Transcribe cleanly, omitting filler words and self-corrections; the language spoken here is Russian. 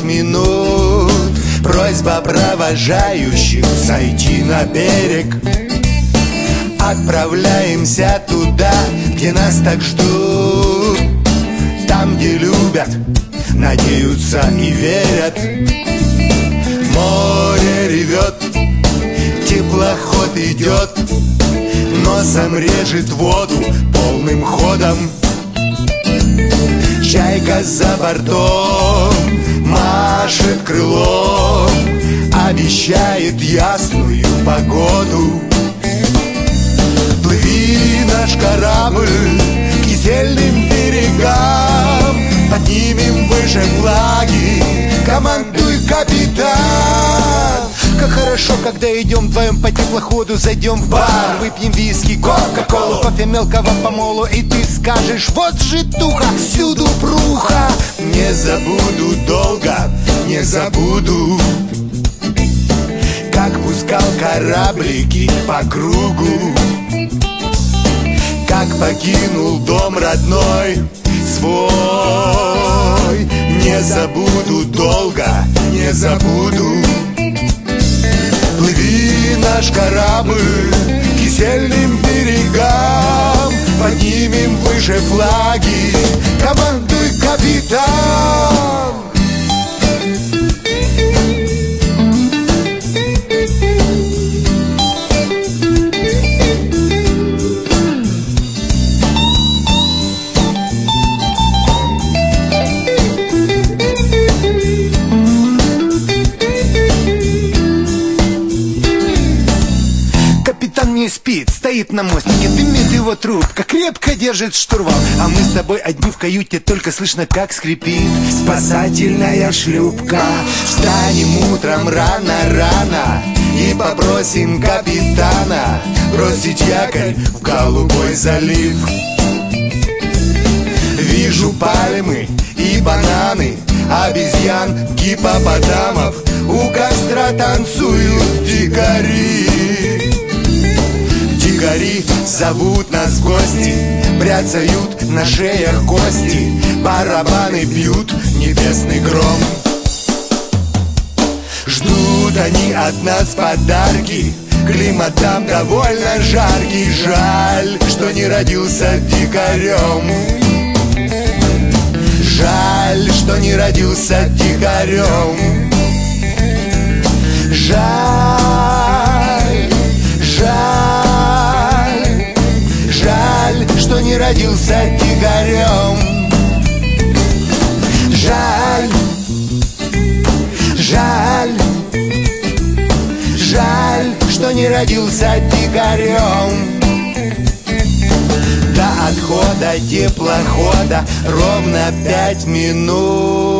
5 минут. Просьба провожающих сойти на берег. Отправляемся туда, где нас так ждут. Там, где любят, надеются и верят. Море ревет, теплоход идет, носом режет воду полным ходом. Чайка за бортом машет крылом, обещает ясную погоду. Плыви, наш корабль, к кисельным берегам, поднимем выше флаги, командуй, капитан. Как хорошо, когда идем вдвоем по теплоходу, зайдем в бар, выпьем виски, кока-колу, кофе мелкого помолу, и ты скажешь: вот же туха, всюду пруха. Не забуду долго, не забуду, как пускал кораблики по кругу, как покинул дом родной свой. Не забуду долго, не забуду. Плыви, наш корабль, к кисельным берегам, поднимем выше флаги, командуй, капитан. Не спит, стоит на мостике, дымит его трубка, крепко держит штурвал. А мы с тобой одни в каюте, только слышно, как скрипит спасательная шлюпка. Встанем утром рано-рано и попросим капитана бросить якорь в голубой залив. Вижу пальмы и бананы, обезьян, гиппопотамов, у костра танцуют дикари. Дикари зовут нас в гости, бряцают на шеях кости, барабаны бьют небесный гром. Ждут они от нас подарки, климат там довольно жаркий. Жаль, что не родился дикарем. Жаль, что не родился дикарем. Жаль, жаль, жаль, что не родился дикарем. Жаль, жаль, жаль, что не родился дикарем. До отхода теплохода ровно 5 минут.